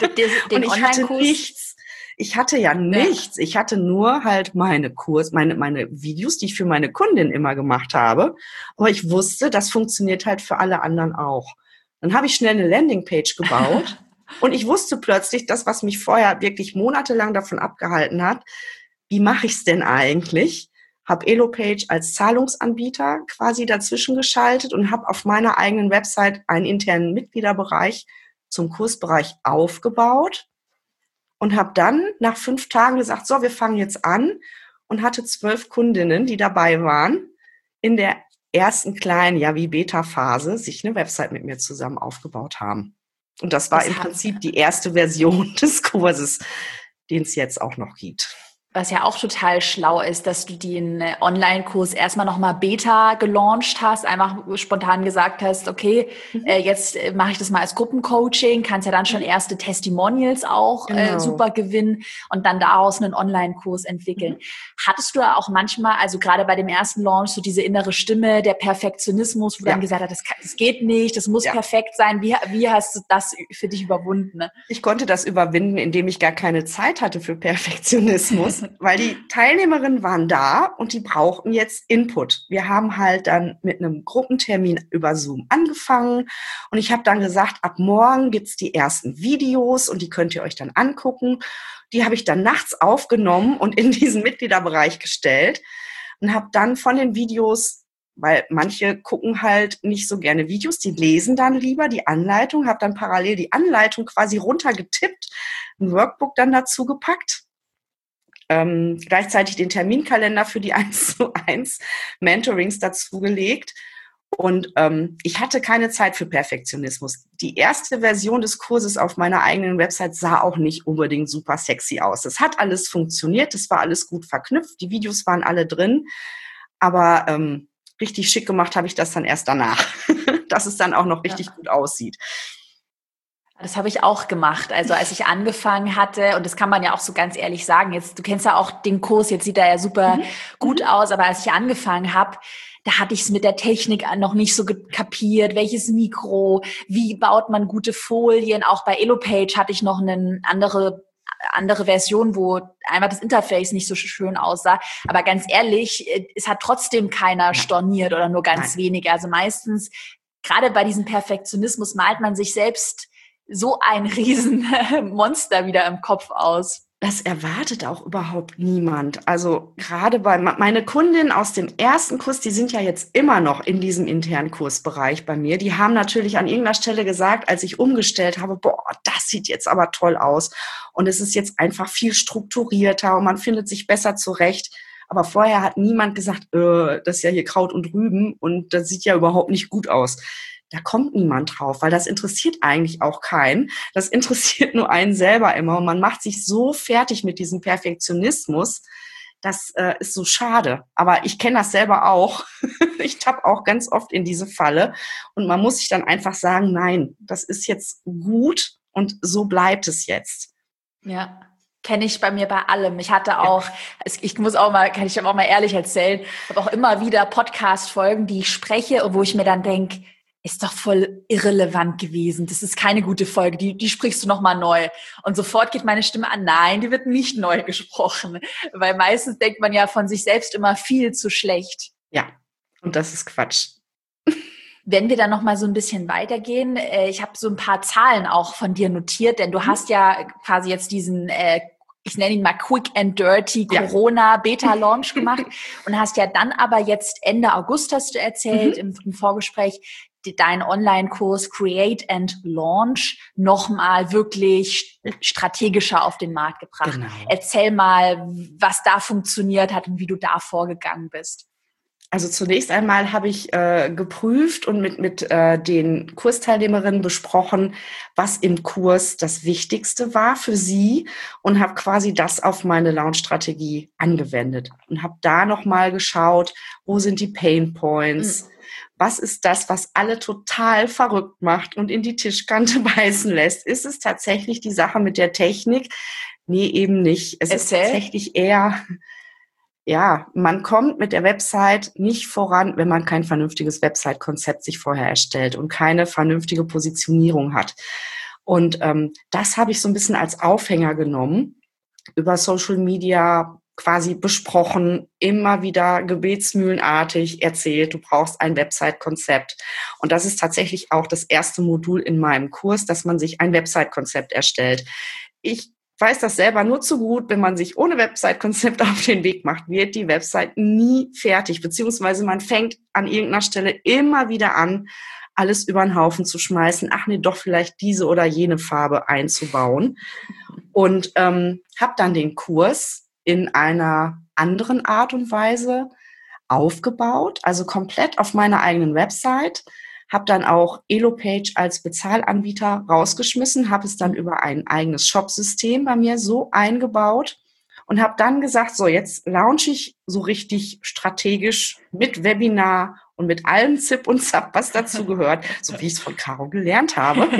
Speaker 2: Und ich hatte nichts. Ich hatte ja nichts. Ja. Ich hatte nur halt meine Videos, die ich für meine Kundin immer gemacht habe. Aber ich wusste, das funktioniert halt für alle anderen auch. Dann habe ich schnell eine Landingpage gebaut und ich wusste plötzlich, das, was mich vorher wirklich monatelang davon abgehalten hat, wie mache ich es denn eigentlich? Habe Elopage als Zahlungsanbieter quasi dazwischen geschaltet und habe auf meiner eigenen Website einen internen Mitgliederbereich zum Kursbereich aufgebaut. Und habe dann nach 5 Tagen gesagt, so, wir fangen jetzt an und hatte 12 Kundinnen, die dabei waren, in der ersten kleinen, ja wie Beta-Phase, sich eine Website mit mir zusammen aufgebaut haben. Und das war im Prinzip die erste Version des Kurses, den es jetzt auch noch gibt.
Speaker 1: Was ja auch total schlau ist, dass du den Online-Kurs erstmal nochmal Beta gelauncht hast, einfach spontan gesagt hast, okay, jetzt mache ich das mal als Gruppencoaching, kannst ja dann schon erste Testimonials auch super gewinnen und dann daraus einen Online-Kurs entwickeln. Hattest du auch manchmal, also gerade bei dem ersten Launch, so diese innere Stimme, der Perfektionismus, wo dann gesagt hat, das geht nicht, das muss perfekt sein. Wie hast du das für dich überwunden? Ne?
Speaker 2: Ich konnte das überwinden, indem ich gar keine Zeit hatte für Perfektionismus. Weil die Teilnehmerinnen waren da und die brauchten jetzt Input. Wir haben halt dann mit einem Gruppentermin über Zoom angefangen und ich habe dann gesagt, ab morgen gibt's die ersten Videos und die könnt ihr euch dann angucken. Die habe ich dann nachts aufgenommen und in diesen Mitgliederbereich gestellt und habe dann von den Videos, weil manche gucken halt nicht so gerne Videos, die lesen dann lieber die Anleitung, habe dann parallel die Anleitung quasi runtergetippt, ein Workbook dann dazu gepackt. Gleichzeitig den Terminkalender für die 1:1 Mentorings dazugelegt. Und ich hatte keine Zeit für Perfektionismus. Die erste Version des Kurses auf meiner eigenen Website sah auch nicht unbedingt super sexy aus. Das hat alles funktioniert, das war alles gut verknüpft, die Videos waren alle drin. Aber richtig schick gemacht habe ich das dann erst danach, dass es dann auch noch richtig gut aussieht.
Speaker 1: Das habe ich auch gemacht. Also als ich angefangen hatte, und das kann man ja auch so ganz ehrlich sagen, jetzt, du kennst ja auch den Kurs, jetzt sieht er ja super gut aus, aber als ich angefangen habe, da hatte ich es mit der Technik noch nicht so kapiert, welches Mikro, wie baut man gute Folien. Auch bei Elopage hatte ich noch eine andere Version, wo einfach das Interface nicht so schön aussah. Aber ganz ehrlich, es hat trotzdem keiner storniert oder nur ganz wenige. Also meistens, gerade bei diesem Perfektionismus, malt man sich selbst so ein Riesenmonster wieder im Kopf aus.
Speaker 2: Das erwartet auch überhaupt niemand. Also gerade bei meine Kundinnen aus dem ersten Kurs, die sind ja jetzt immer noch in diesem internen Kursbereich bei mir. Die haben natürlich an irgendeiner Stelle gesagt, als ich umgestellt habe, boah, das sieht jetzt aber toll aus. Und es ist jetzt einfach viel strukturierter und man findet sich besser zurecht. Aber vorher hat niemand gesagt, das ist ja hier Kraut und Rüben und das sieht ja überhaupt nicht gut aus. Da kommt niemand drauf, weil das interessiert eigentlich auch keinen. Das interessiert nur einen selber immer. Und man macht sich so fertig mit diesem Perfektionismus. Das ist so schade. Aber ich kenne das selber auch. Ich tappe auch ganz oft in diese Falle. Und man muss sich dann einfach sagen, nein, das ist jetzt gut und so bleibt es jetzt.
Speaker 1: Ja. Kenne ich bei mir bei allem. Ich hatte auch, kann ich auch mal ehrlich erzählen, habe auch immer wieder Podcast-Folgen, die ich spreche und wo ich mir dann denke, ist doch voll irrelevant gewesen. Das ist keine gute Folge. Die sprichst du nochmal neu. Und sofort geht meine Stimme an. Nein, die wird nicht neu gesprochen. Weil meistens denkt man ja von sich selbst immer viel zu schlecht.
Speaker 2: Ja, und das ist Quatsch.
Speaker 1: Wenn wir dann noch mal so ein bisschen weitergehen, ich habe so ein paar Zahlen auch von dir notiert, denn du hast ja quasi jetzt diesen ich nenne ihn mal Quick and Dirty Corona-Beta-Launch gemacht und hast ja dann aber jetzt Ende August, hast du erzählt im Vorgespräch, deinen Online-Kurs Create and Launch nochmal wirklich strategischer auf den Markt gebracht.
Speaker 2: Genau.
Speaker 1: Erzähl mal, was da funktioniert hat und wie du da vorgegangen bist.
Speaker 2: Also zunächst einmal habe ich geprüft und mit den Kursteilnehmerinnen besprochen, was im Kurs das Wichtigste war für sie und habe quasi das auf meine Launch-Strategie angewendet und habe da nochmal geschaut, wo sind die Pain Points, was ist das, was alle total verrückt macht und in die Tischkante beißen lässt. Ist es tatsächlich die Sache mit der Technik? Nee, eben nicht. Es ist tatsächlich eher... Ja, man kommt mit der Website nicht voran, wenn man kein vernünftiges Website-Konzept sich vorher erstellt und keine vernünftige Positionierung hat. Und das habe ich so ein bisschen als Aufhänger genommen, über Social Media quasi besprochen, immer wieder gebetsmühlenartig erzählt, du brauchst ein Website-Konzept. Und das ist tatsächlich auch das erste Modul in meinem Kurs, dass man sich ein Website-Konzept erstellt. Ich weiß das selber nur zu gut, wenn man sich ohne Website-Konzept auf den Weg macht, wird die Website nie fertig, beziehungsweise man fängt an irgendeiner Stelle immer wieder an, alles über den Haufen zu schmeißen, ach nee, doch vielleicht diese oder jene Farbe einzubauen. Und habe dann den Kurs in einer anderen Art und Weise aufgebaut, also komplett auf meiner eigenen Website, habe dann auch Elopage als Bezahlanbieter rausgeschmissen, habe es dann über ein eigenes Shopsystem bei mir so eingebaut und habe dann gesagt, so jetzt launche ich so richtig strategisch mit Webinar und mit allem Zip und Zap, was dazu gehört, so wie ich es von Caro gelernt habe.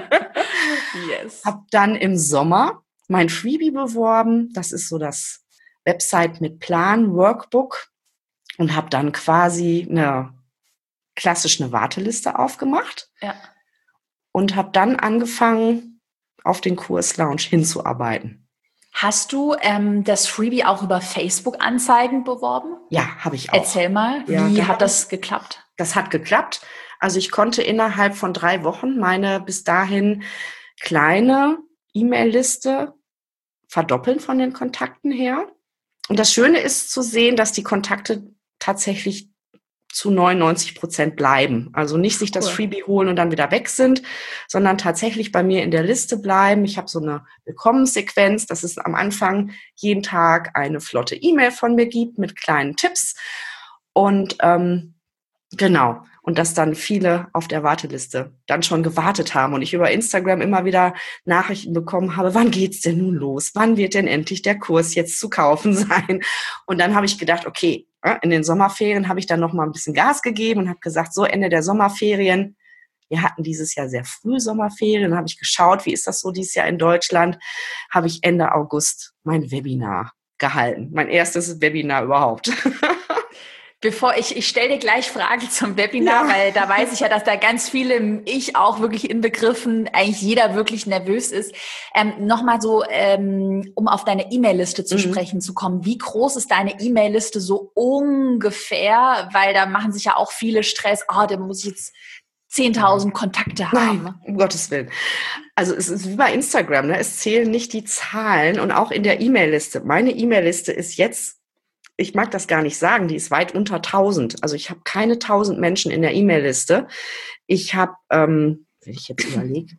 Speaker 1: Yes.
Speaker 2: Habe dann im Sommer mein Freebie beworben, das ist so das Website mit Plan, Workbook, und habe dann quasi klassisch eine Warteliste aufgemacht und habe dann angefangen, auf den Kurs Launch hinzuarbeiten.
Speaker 1: Hast du das Freebie auch über Facebook-Anzeigen beworben?
Speaker 2: Ja, habe ich auch.
Speaker 1: Erzähl mal, wie hat das geklappt?
Speaker 2: Das hat geklappt. Also ich konnte innerhalb von 3 Wochen meine bis dahin kleine E-Mail-Liste verdoppeln von den Kontakten her. Und das Schöne ist zu sehen, dass die Kontakte tatsächlich zu 99% bleiben. Also nicht sich das Freebie holen und dann wieder weg sind, sondern tatsächlich bei mir in der Liste bleiben. Ich habe so eine Willkommenssequenz, dass es am Anfang jeden Tag eine flotte E-Mail von mir gibt mit kleinen Tipps. Und genau. Und dass dann viele auf der Warteliste dann schon gewartet haben und ich über Instagram immer wieder Nachrichten bekommen habe, wann geht's denn nun los? Wann wird denn endlich der Kurs jetzt zu kaufen sein? Und dann habe ich gedacht, okay, in den Sommerferien habe ich dann noch mal ein bisschen Gas gegeben und habe gesagt, so Ende der Sommerferien, wir hatten dieses Jahr sehr früh Sommerferien, dann habe ich geschaut, wie ist das so dieses Jahr in Deutschland, habe ich Ende August mein Webinar gehalten. Mein erstes Webinar überhaupt.
Speaker 1: Bevor ich stelle dir gleich Fragen zum Webinar, weil da weiß ich ja, dass da ganz viele, ich auch wirklich inbegriffen, eigentlich jeder wirklich nervös ist. Nochmal so, um auf deine E-Mail-Liste zu sprechen zu kommen. Wie groß ist deine E-Mail-Liste so ungefähr? Weil da machen sich ja auch viele Stress. Da muss ich jetzt 10.000 Kontakte haben.
Speaker 2: Nein, um Gottes Willen. Also es ist wie bei Instagram, ne? Es zählen nicht die Zahlen und auch in der E-Mail-Liste. Meine E-Mail-Liste ist jetzt, ich mag das gar nicht sagen, die ist weit unter 1.000. Also ich habe keine 1.000 Menschen in der E-Mail-Liste. Ich habe, wenn ich jetzt überlege,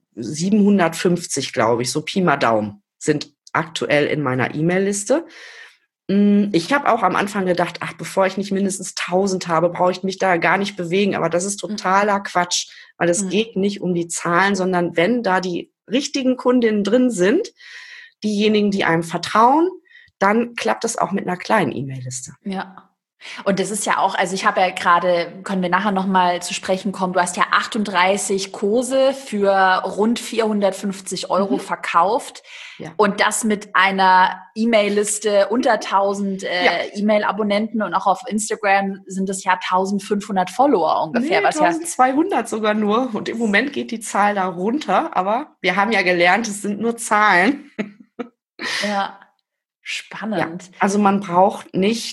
Speaker 2: 750, glaube ich, so Pi mal Daumen sind aktuell in meiner E-Mail-Liste. Ich habe auch am Anfang gedacht, bevor ich nicht mindestens 1.000 habe, brauche ich mich da gar nicht bewegen. Aber das ist totaler Quatsch, weil es geht nicht um die Zahlen, sondern wenn da die richtigen Kundinnen drin sind, diejenigen, die einem vertrauen, dann klappt es auch mit einer kleinen E-Mail-Liste.
Speaker 1: Ja. Und das ist ja auch, also ich habe ja gerade, können wir nachher nochmal zu sprechen kommen, du hast ja 38 Kurse für rund 450 € verkauft. Ja. Und das mit einer E-Mail-Liste unter 1.000 E-Mail-Abonnenten und auch auf Instagram sind es ja 1.500 Follower ungefähr.
Speaker 2: Nee, 1.200 sogar nur. Und im Moment geht die Zahl da runter. Aber wir haben ja gelernt, es sind nur Zahlen.
Speaker 1: Ja, spannend.
Speaker 2: Ja, also man braucht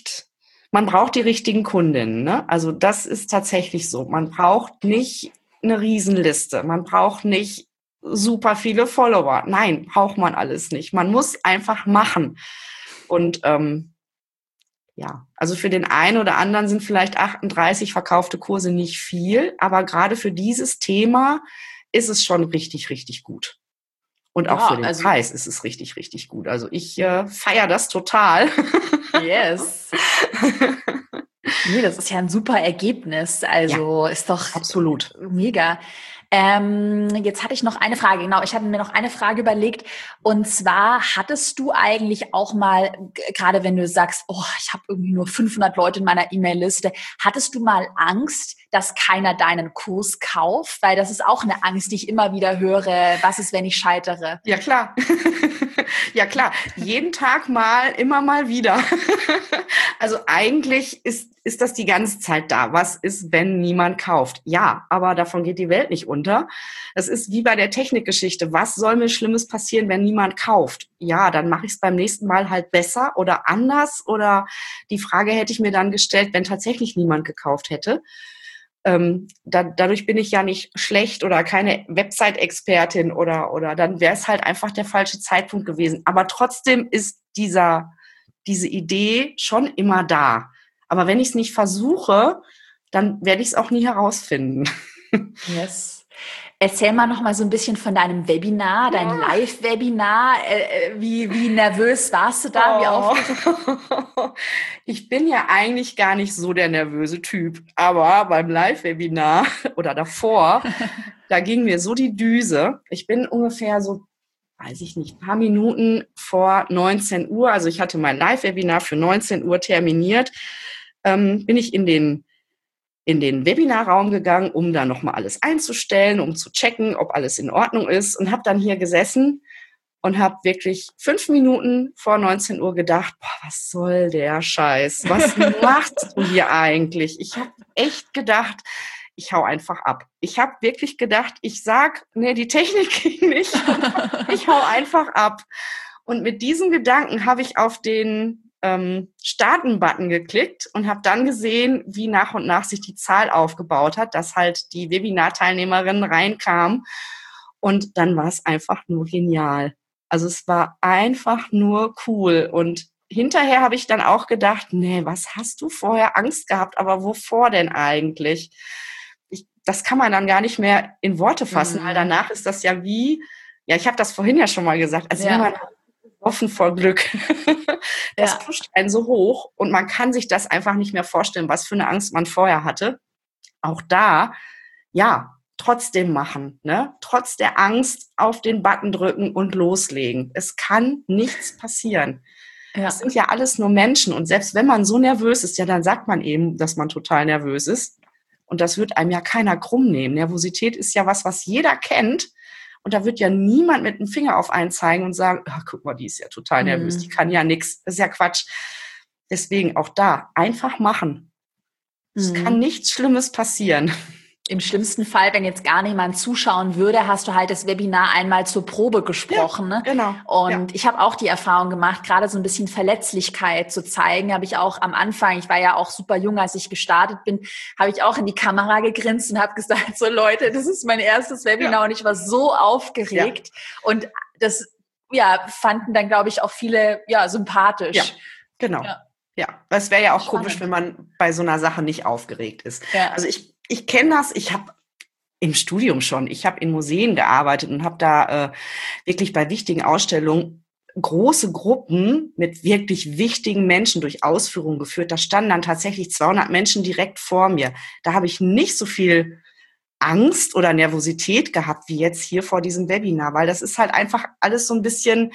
Speaker 2: die richtigen Kundinnen, ne? Also das ist tatsächlich so. Man braucht nicht eine Riesenliste. Man braucht nicht super viele Follower. Nein, braucht man alles nicht. Man muss einfach machen. Und ja, also für den einen oder anderen sind vielleicht 38 verkaufte Kurse nicht viel, aber gerade für dieses Thema ist es schon richtig, richtig gut. Und auch für den Preis ist es richtig, richtig gut. Also ich feiere das total.
Speaker 1: Yes. Nee, das ist ja ein super Ergebnis. Also ist doch
Speaker 2: absolut
Speaker 1: mega. Jetzt hatte ich noch eine Frage. Genau, ich hatte mir noch eine Frage überlegt. Und zwar, hattest du eigentlich auch mal, gerade wenn du sagst, oh, ich habe irgendwie nur 500 Leute in meiner E-Mail-Liste, hattest du mal Angst, dass keiner deinen Kurs kauft? Weil das ist auch eine Angst, die ich immer wieder höre. Was ist, wenn ich scheitere?
Speaker 2: Ja, klar. Ja, klar. Jeden Tag mal, immer mal wieder. Also eigentlich ist das die ganze Zeit da. Was ist, wenn niemand kauft? Ja, aber davon geht die Welt nicht unter. Das ist wie bei der Technikgeschichte. Was soll mir Schlimmes passieren, wenn niemand kauft? Ja, dann mache ich es beim nächsten Mal halt besser oder anders. Oder die Frage hätte ich mir dann gestellt, wenn tatsächlich niemand gekauft hätte. Dadurch bin ich ja nicht schlecht oder keine Website-Expertin oder dann wäre es halt einfach der falsche Zeitpunkt gewesen. Aber trotzdem ist diese Idee schon immer da. Aber wenn ich es nicht versuche, dann werde ich es auch nie herausfinden.
Speaker 1: Yes. Erzähl mal noch mal so ein bisschen von deinem Webinar, dein Live-Webinar. Wie nervös warst du da? Wie aufgeregt?
Speaker 2: Ich bin ja eigentlich gar nicht so der nervöse Typ. Aber beim Live-Webinar oder davor, da ging mir so die Düse. Ich bin ungefähr so, weiß ich nicht, ein paar Minuten vor 19 Uhr, also ich hatte mein Live-Webinar für 19 Uhr terminiert, bin ich in den Webinarraum gegangen, um da nochmal alles einzustellen, um zu checken, ob alles in Ordnung ist und habe dann hier gesessen und habe wirklich 5 Minuten vor 19 Uhr gedacht, boah, was soll der Scheiß? Was machst du hier eigentlich? Ich habe echt gedacht, ich hau einfach ab. Ich habe wirklich gedacht, ich sag, nee, die Technik ging nicht. Ich hau einfach ab. Und mit diesem Gedanken habe ich auf den Starten-Button geklickt und habe dann gesehen, wie nach und nach sich die Zahl aufgebaut hat, dass halt die Webinar-Teilnehmerinnen reinkamen. Und dann war es einfach nur genial. Also es war einfach nur cool. Und hinterher habe ich dann auch gedacht, nee, was hast du vorher Angst gehabt? Aber wovor denn eigentlich? Das kann man dann gar nicht mehr in Worte fassen, weil danach ist das ja wie, ja, ich habe das vorhin ja schon mal gesagt, als wenn man offen vor Glück. Das pusht einen so hoch und man kann sich das einfach nicht mehr vorstellen, was für eine Angst man vorher hatte. Auch da, ja, trotzdem machen, ne? Trotz der Angst auf den Button drücken und loslegen. Es kann nichts passieren. Das sind ja alles nur Menschen und selbst wenn man so nervös ist, ja, dann sagt man eben, dass man total nervös ist. Und das wird einem ja keiner krumm nehmen. Nervosität ist ja was jeder kennt. Und da wird ja niemand mit dem Finger auf einen zeigen und sagen, ach, guck mal, die ist ja total nervös, die kann ja nix. Das ist ja Quatsch. Deswegen auch da, einfach machen. Es kann nichts Schlimmes passieren.
Speaker 1: Im schlimmsten Fall, wenn jetzt gar niemand zuschauen würde, hast du halt das Webinar einmal zur Probe gesprochen.
Speaker 2: Ja, genau.
Speaker 1: Und ich habe auch die Erfahrung gemacht, gerade so ein bisschen Verletzlichkeit zu zeigen, habe ich auch am Anfang, ich war ja auch super jung, als ich gestartet bin, habe ich auch in die Kamera gegrinst und habe gesagt, so Leute, das ist mein erstes Webinar und ich war so aufgeregt. Und das fanden dann, glaube ich, auch viele sympathisch.
Speaker 2: Ja, genau. Ja, es wäre ja auch komisch, wenn man bei so einer Sache nicht aufgeregt ist. Ja. Also ich kenne das, ich habe im Studium schon, ich habe in Museen gearbeitet und habe da wirklich bei wichtigen Ausstellungen große Gruppen mit wirklich wichtigen Menschen durch Ausführungen geführt. Da standen dann tatsächlich 200 Menschen direkt vor mir. Da habe ich nicht so viel Angst oder Nervosität gehabt wie jetzt hier vor diesem Webinar, weil das ist halt einfach alles so ein bisschen,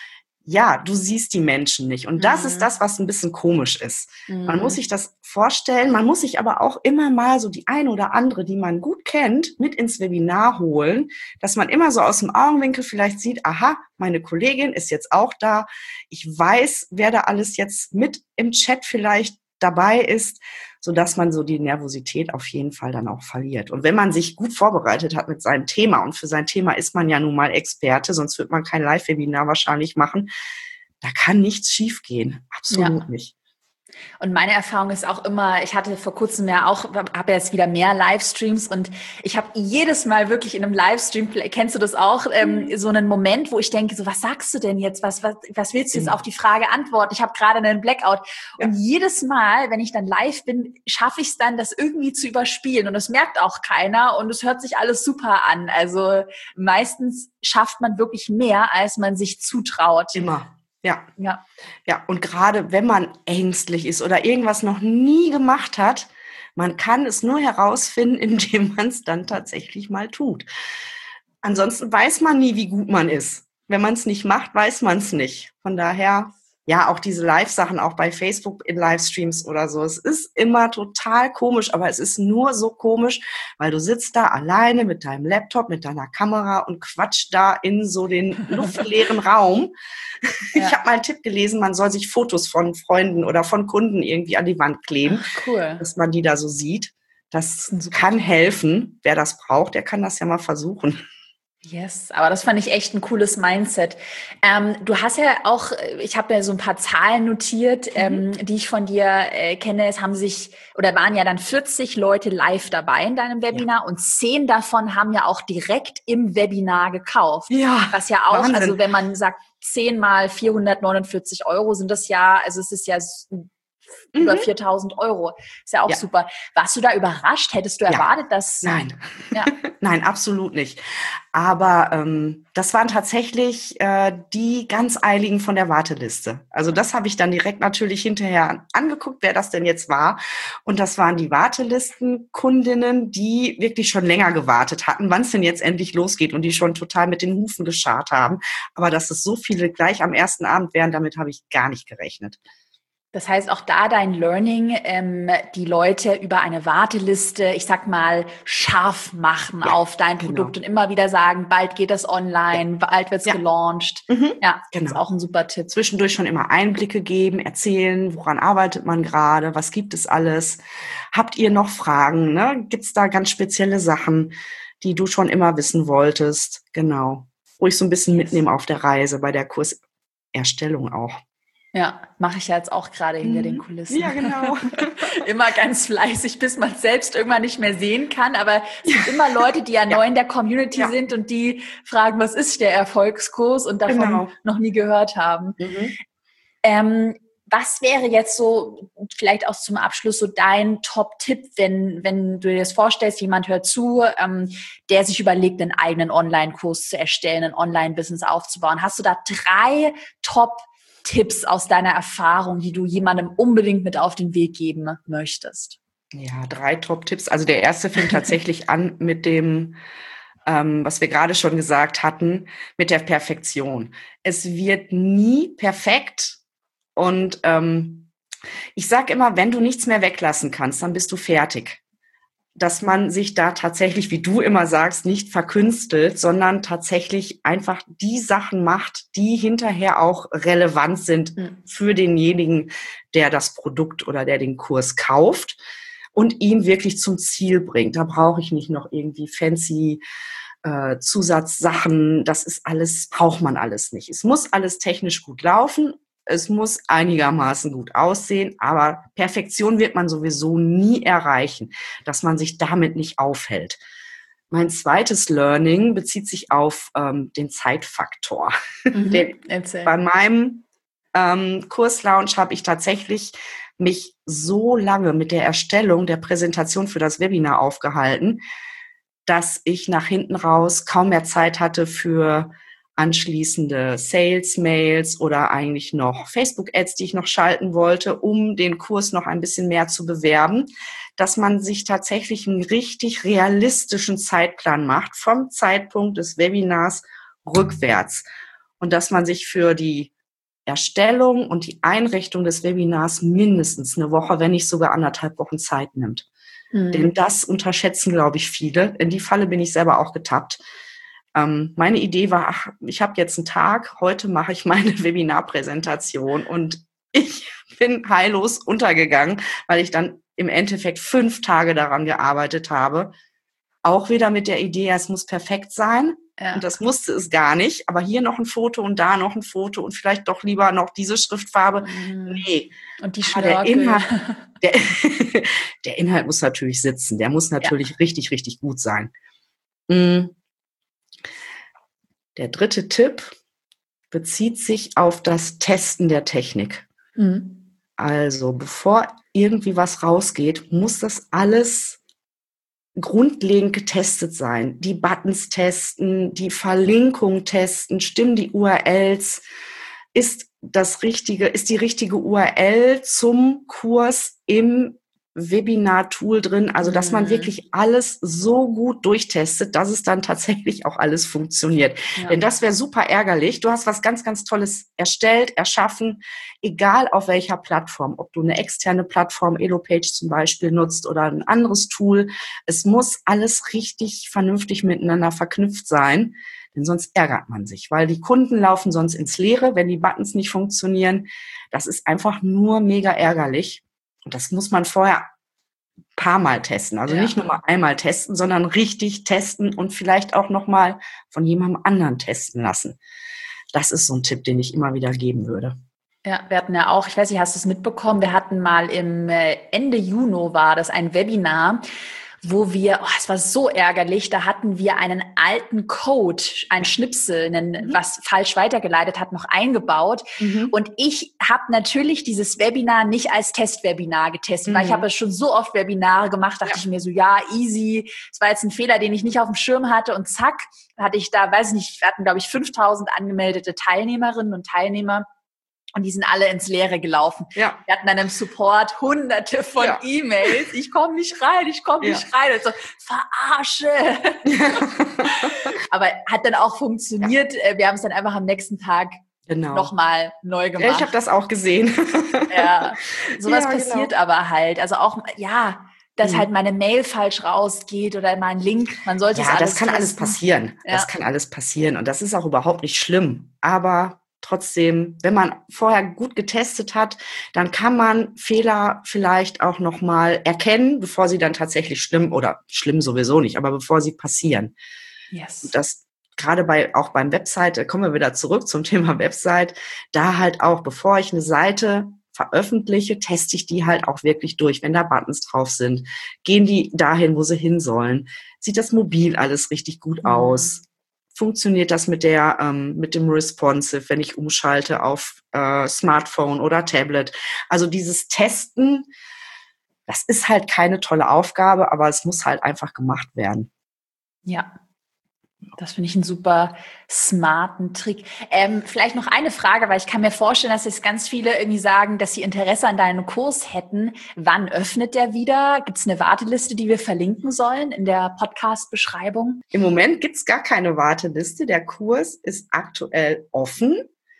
Speaker 2: ja, du siehst die Menschen nicht. Und das ist das, was ein bisschen komisch ist. Man muss sich das vorstellen, man muss sich aber auch immer mal so die eine oder andere, die man gut kennt, mit ins Webinar holen, dass man immer so aus dem Augenwinkel vielleicht sieht, aha, meine Kollegin ist jetzt auch da. Ich weiß, wer da alles jetzt mit im Chat vielleicht dabei ist, sodass man so die Nervosität auf jeden Fall dann auch verliert. Und wenn man sich gut vorbereitet hat mit seinem Thema, und für sein Thema ist man ja nun mal Experte, sonst wird man kein Live-Webinar wahrscheinlich machen, da kann nichts schiefgehen. Absolut nicht.
Speaker 1: Und meine Erfahrung ist auch immer, ich hatte vor kurzem ja auch, habe jetzt wieder mehr Livestreams und ich habe jedes Mal wirklich in einem Livestream, kennst du das auch, so einen Moment, wo ich denke, so was sagst du denn jetzt, was willst du jetzt auf die Frage antworten? Ich habe gerade einen Blackout. Und jedes Mal, wenn ich dann live bin, schaffe ich es dann, das irgendwie zu überspielen und das merkt auch keiner und es hört sich alles super an. Also meistens schafft man wirklich mehr, als man sich zutraut.
Speaker 2: Immer. Ja. Und gerade wenn man ängstlich ist oder irgendwas noch nie gemacht hat, man kann es nur herausfinden, indem man es dann tatsächlich mal tut. Ansonsten weiß man nie, wie gut man ist. Wenn man es nicht macht, weiß man es nicht. Von daher, ja, auch diese Live-Sachen, auch bei Facebook in Livestreams oder so. Es ist immer total komisch, aber es ist nur so komisch, weil du sitzt da alleine mit deinem Laptop, mit deiner Kamera und quatscht da in so den luftleeren Raum. Ich habe mal einen Tipp gelesen, man soll sich Fotos von Freunden oder von Kunden irgendwie an die Wand kleben,
Speaker 1: cool,
Speaker 2: dass man die da so sieht. Das kann helfen. Wer das braucht, der kann das ja mal versuchen.
Speaker 1: Yes, aber das fand ich echt ein cooles Mindset. Du hast ja auch, ich habe ja so ein paar Zahlen notiert, die ich von dir kenne. Es haben sich oder waren ja dann 40 Leute live dabei in deinem Webinar und 10 davon haben ja auch direkt im Webinar gekauft.
Speaker 2: Ja,
Speaker 1: was ja auch,
Speaker 2: Wahnsinn.
Speaker 1: Also wenn man sagt 10 mal 449 Euro sind das ja, also es ist ja über 4.000 Euro. Ist ja auch super. Warst du da überrascht? Hättest du erwartet, dass...
Speaker 2: Nein. Nein, absolut nicht. Aber das waren tatsächlich die ganz Eiligen von der Warteliste. Also das habe ich dann direkt natürlich hinterher angeguckt, wer das denn jetzt war. Und das waren die Wartelistenkundinnen, die wirklich schon länger gewartet hatten, wann es denn jetzt endlich losgeht und die schon total mit den Hufen geschart haben. Aber dass es so viele gleich am ersten Abend wären, damit habe ich gar nicht gerechnet.
Speaker 1: Das heißt, auch da dein Learning, die Leute über eine Warteliste, ich sag mal, scharf machen auf dein Produkt und immer wieder sagen, bald geht das online, bald wird's gelauncht. Das ist auch ein super Tipp.
Speaker 2: Zwischendurch schon immer Einblicke geben, erzählen, woran arbeitet man gerade, was gibt es alles? Habt ihr noch Fragen? Ne? Gibt's da ganz spezielle Sachen, die du schon immer wissen wolltest? Genau. Ruhig so ein bisschen mitnehmen auf der Reise, bei der Kurserstellung auch.
Speaker 1: Ja, mache ich ja jetzt auch gerade hinter den Kulissen.
Speaker 2: Ja, genau.
Speaker 1: Immer ganz fleißig, bis man es selbst irgendwann nicht mehr sehen kann. Aber es gibt immer Leute, die ja neu in der Community sind und die fragen, was ist der Erfolgskurs und davon noch nie gehört haben. Was wäre jetzt so, vielleicht auch zum Abschluss, so dein Top-Tipp, wenn du dir das vorstellst, jemand hört zu, der sich überlegt, einen eigenen Online-Kurs zu erstellen, ein Online-Business aufzubauen. Hast du da 3 Top-Tipps aus deiner Erfahrung, die du jemandem unbedingt mit auf den Weg geben möchtest?
Speaker 2: Ja, 3 Top-Tipps. Also der erste fängt tatsächlich an mit dem, was wir gerade schon gesagt hatten, mit der Perfektion. Es wird nie perfekt. Und ich sage immer, wenn du nichts mehr weglassen kannst, dann bist du fertig. Dass man sich da tatsächlich, wie du immer sagst, nicht verkünstelt, sondern tatsächlich einfach die Sachen macht, die hinterher auch relevant sind für denjenigen, der das Produkt oder der den Kurs kauft und ihn wirklich zum Ziel bringt. Da brauche ich nicht noch irgendwie fancy Zusatzsachen. Das ist alles, braucht man alles nicht. Es muss alles technisch gut laufen. Es muss einigermaßen gut aussehen, aber Perfektion wird man sowieso nie erreichen, dass man sich damit nicht aufhält. Mein zweites Learning bezieht sich auf den Zeitfaktor. Bei meinem Kurslaunch habe ich tatsächlich mich so lange mit der Erstellung der Präsentation für das Webinar aufgehalten, dass ich nach hinten raus kaum mehr Zeit hatte für anschließende Sales-Mails oder eigentlich noch Facebook-Ads, die ich noch schalten wollte, um den Kurs noch ein bisschen mehr zu bewerben, dass man sich tatsächlich einen richtig realistischen Zeitplan macht, vom Zeitpunkt des Webinars rückwärts. Und dass man sich für die Erstellung und die Einrichtung des Webinars mindestens eine Woche, wenn nicht sogar 1,5 Wochen Zeit nimmt. Denn das unterschätzen, glaube ich, viele. In die Falle bin ich selber auch getappt. Meine Idee war, ich habe jetzt einen Tag, heute mache ich meine Webinarpräsentation und ich bin heillos untergegangen, weil ich dann im Endeffekt 5 Tage daran gearbeitet habe. Auch wieder mit der Idee, es muss perfekt sein, Und das musste es gar nicht. Aber hier noch ein Foto und da noch ein Foto und vielleicht doch lieber noch diese Schriftfarbe. Nee.
Speaker 1: Und die Schnörkel.
Speaker 2: Der Inhalt muss natürlich sitzen. Der muss natürlich richtig, richtig gut sein. Der dritte Tipp bezieht sich auf das Testen der Technik. Also, bevor irgendwie was rausgeht, muss das alles grundlegend getestet sein. Die Buttons testen, die Verlinkung testen, stimmen die URLs, ist die richtige URL zum Kurs im Webinar-Tool drin, also dass man wirklich alles so gut durchtestet, dass es dann tatsächlich auch alles funktioniert. Ja. Denn das wäre super ärgerlich. Du hast was ganz, ganz Tolles erstellt, erschaffen, egal auf welcher Plattform, ob du eine externe Plattform, Elopage zum Beispiel nutzt oder ein anderes Tool. Es muss alles richtig vernünftig miteinander verknüpft sein, denn sonst ärgert man sich, weil die Kunden laufen sonst ins Leere, wenn die Buttons nicht funktionieren. Das ist einfach nur mega ärgerlich. Und das muss man vorher ein paar Mal testen. Also nicht nur mal einmal testen, sondern richtig testen und vielleicht auch noch mal von jemandem anderen testen lassen. Das ist so ein Tipp, den ich immer wieder geben würde.
Speaker 1: Ja, wir hatten ja auch, ich weiß nicht, hast du es mitbekommen, wir hatten mal im Ende Juni war das ein Webinar, wo wir, es war so ärgerlich, da hatten wir einen alten Code, ein Schnipsel, was falsch weitergeleitet hat, noch eingebaut. Und ich habe natürlich dieses Webinar nicht als Testwebinar getestet, weil ich habe schon so oft Webinare gemacht, dachte ich mir so, ja, easy. Es war jetzt ein Fehler, den ich nicht auf dem Schirm hatte und zack, hatte ich da, weiß ich nicht, wir hatten, glaube ich, 5.000 angemeldete Teilnehmerinnen und Teilnehmer. Und die sind alle ins Leere gelaufen. Ja. Wir hatten dann im Support hunderte von E-Mails. Ich komme nicht rein. Und so, verarsche. Aber hat dann auch funktioniert. Wir haben es dann einfach am nächsten Tag nochmal neu gemacht.
Speaker 2: Ja, ich habe das auch gesehen.
Speaker 1: Sowas passiert aber halt. Also auch, dass halt meine Mail falsch rausgeht oder mein Link. Man sollte es alles
Speaker 2: das kann
Speaker 1: testen.
Speaker 2: Alles passieren. Ja. Das kann alles passieren. Und das ist auch überhaupt nicht schlimm. Aber trotzdem, wenn man vorher gut getestet hat, dann kann man Fehler vielleicht auch nochmal erkennen, bevor sie dann tatsächlich schlimm sowieso nicht, aber bevor sie passieren.
Speaker 1: Yes.
Speaker 2: Das gerade auch beim Website, kommen wir wieder zurück zum Thema Website, da halt auch, bevor ich eine Seite veröffentliche, teste ich die halt auch wirklich durch. Wenn da Buttons drauf sind, gehen die dahin, wo sie hin sollen. Sieht das mobil alles richtig gut aus? Funktioniert das mit dem Responsive, wenn ich umschalte auf Smartphone oder Tablet? Also dieses Testen, das ist halt keine tolle Aufgabe, aber es muss halt einfach gemacht werden.
Speaker 1: Ja, das finde ich einen super smarten Trick. Vielleicht noch eine Frage, weil ich kann mir vorstellen, dass jetzt ganz viele irgendwie sagen, dass sie Interesse an deinem Kurs hätten. Wann öffnet der wieder? Gibt es eine Warteliste, die wir verlinken sollen in der Podcast-Beschreibung?
Speaker 2: Im Moment gibt es gar keine Warteliste. Der Kurs ist aktuell offen.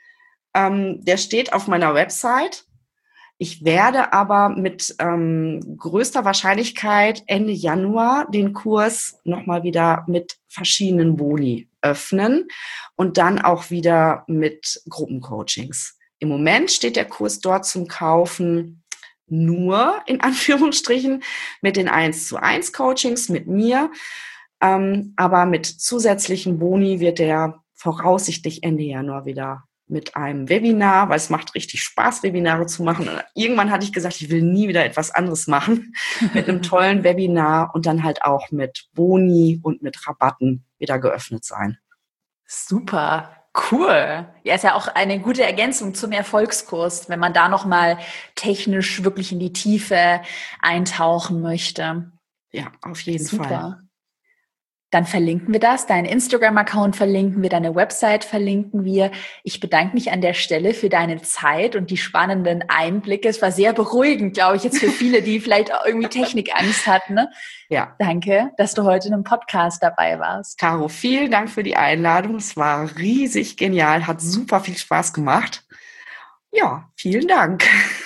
Speaker 2: Der steht auf meiner Website. Ich werde aber mit größter Wahrscheinlichkeit Ende Januar den Kurs nochmal wieder mit verschiedenen Boni öffnen und dann auch wieder mit Gruppencoachings. Im Moment steht der Kurs dort zum Kaufen nur, in Anführungsstrichen, mit den 1:1 Coachings mit mir. Aber mit zusätzlichen Boni wird der voraussichtlich Ende Januar wieder mit einem Webinar, weil es macht richtig Spaß, Webinare zu machen. Und irgendwann hatte ich gesagt, ich will nie wieder etwas anderes machen, mit einem tollen Webinar und dann halt auch mit Boni und mit Rabatten wieder geöffnet sein.
Speaker 1: Super, cool. Ja, ist ja auch eine gute Ergänzung zum Erfolgskurs, wenn man da nochmal technisch wirklich in die Tiefe eintauchen möchte.
Speaker 2: Ja, auf jeden Fall.
Speaker 1: Dann verlinken wir das. Deinen Instagram-Account verlinken wir, deine Website verlinken wir. Ich bedanke mich an der Stelle für deine Zeit und die spannenden Einblicke. Es war sehr beruhigend, glaube ich, jetzt für viele, die vielleicht auch irgendwie Technikangst hatten. Ne?
Speaker 2: Ja.
Speaker 1: Danke, dass du heute in einem Podcast dabei warst.
Speaker 2: Caro, vielen Dank für die Einladung. Es war riesig genial, hat super viel Spaß gemacht. Ja, vielen Dank.